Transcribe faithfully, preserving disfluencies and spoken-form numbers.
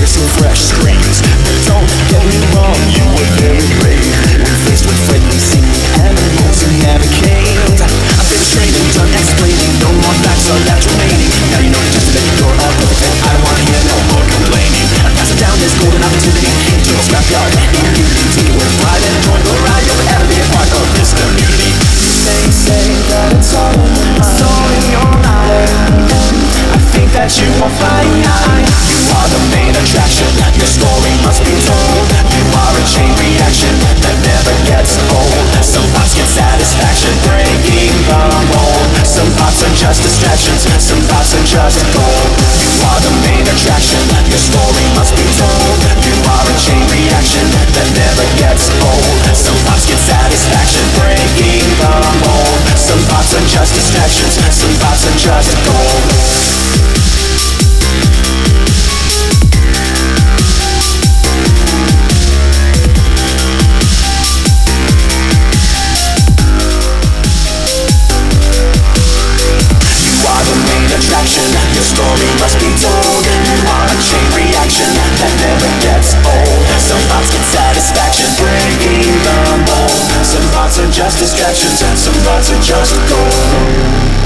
some fresh screams. But don't get me wrong, you were very brave. When faced with frightening seeming animals who navigate, I've been trained and done explaining. No more facts are left remaining. Now you know the gist of it, you're all perfect, and I don't wanna hear no more complaining. I'm passing down this golden opportunity into a scrapyard. Immunity, take it with pride and join the ride. You'll ever be a part of this community. They say that it's all in your mind. It's all in your mind. I think that you will find you are the main attraction. Your story must be told. You are a chain reaction that never gets old. Some thoughts get satisfaction breaking the mold. Some thoughts are just distractions. Some thoughts are just gold. You are the main attraction. Your story must be told. You are a chain reaction that never gets old. Some thoughts get satisfaction breaking the mold. Some thoughts are just distractions. Some thoughts are just gold. Your story must be told. You are a chain reaction that never gets old. Some thoughts get satisfaction breaking the mold. Some thoughts are just distractions. Some thoughts are just gold.